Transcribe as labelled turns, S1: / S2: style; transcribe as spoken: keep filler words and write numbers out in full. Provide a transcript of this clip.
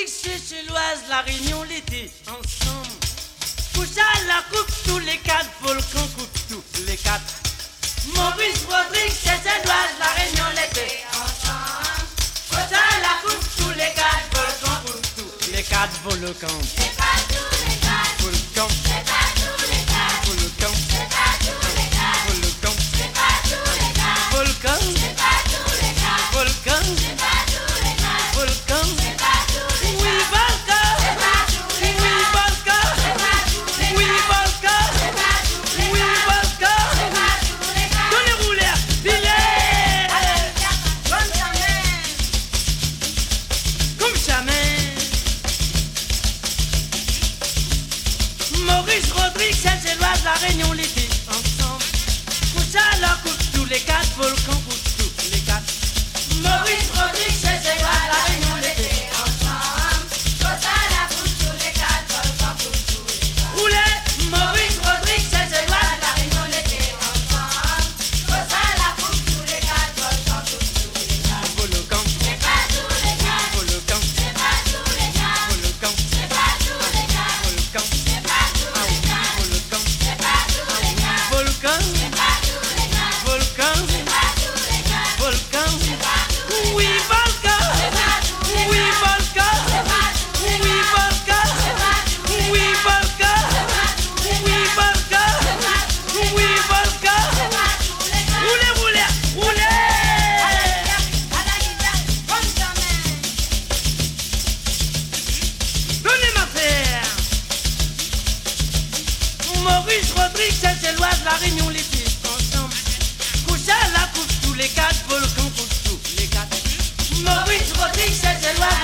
S1: Rodrigues, Cécilloise, La Réunion l'été, ensemble. Couche à la coupe, tous les quatre, Volcan coupe tous les quatre. Maurice Rodrigues, Cécilloise, La Réunion l'été, ensemble. Couche à la coupe, tous les quatre, Volcan coupe tous les quatre, Volcan.
S2: C'est pas tous les quatre.
S1: Volcan.
S2: C'est pas tous les quatre.
S1: Volcan.
S2: C'est pas tous les quatre.
S1: Volcan.
S2: C'est pas tous les quatre.
S1: Volcan.
S2: C'est pas tous les quatre.
S1: Volcan.
S2: C'est pas tous les quatre.
S1: Volcan.
S2: C'est pas tous les quatre.
S1: Oui, Volcan.
S2: C'est pas tous les
S1: Oui,
S2: quatre.
S1: Volcan.
S2: C'est pas tous les
S1: Oui,
S2: quatre.
S1: Volcan.
S2: C'est pas tous les
S1: Oui,
S2: quatre.
S1: Volcan.
S2: C'est pas tous les quatre.
S1: Donnez rouleur, filet.
S2: Comme jamais.
S1: Comme jamais. Maurice Rodrigues, Cécilloise, La Réunion l'été, ensemble. Couche à la coupe, tous les quatre, Volcan coupe tous les quatre. Maurice Rodrigues, Cécilloise, La Réunion l'été,
S2: Ensemble. Comme à la bouche tous les quatre. Volcan pour tous les quatre.
S1: roulez. Maurice Rodrigues, Cécilloise,
S2: La Réunion l'été. Ensemble. Comme à la bouche tous les quatre. Volcan pour tous les quatre.
S1: Volcan.
S2: C'est pas tous les quatre.
S1: Volcan.
S2: C'est pas tous les quatre.
S1: Volcan.
S2: C'est pas tous les quatre.
S1: Volcan.
S2: C'est pas tous
S1: Ah
S2: les
S1: oui,
S2: quatre.
S1: Volcan.
S2: C'est pas tous les quatre.
S1: Volcan.
S2: C'est pas tous les quatre.
S1: Volcan.
S2: C'est pas tous les quatre.
S1: Volcan.
S2: C'est pas tous les
S1: Oui, Volcan.
S2: C'est pas tous les
S1: Oui,
S2: quatre.
S1: Volcan.
S2: C'est pas tous les
S1: Oui,
S2: quatre.
S1: Volcan.
S2: C'est pas tous les
S1: Oui,
S2: quatre.
S1: Volcan.
S2: C'est pas tous les
S1: Oui,
S2: quatre.
S1: Volcan.
S2: C'est pas tous les
S1: Oui,
S2: quatre.
S1: Volcan.
S2: C'est pas tous les quatre.
S1: Roulez, roulez, roulez.
S2: À la guitare, à la guitare, comme jamais.
S1: Donnez ma paire. Maurice Rodrigues, Cécilloise, La Réunion l'été, ensemble. Couche à la coupe, tous les quatre, Volcan coupe tous les quatre. Maurice Rodrigues, Cécilloise,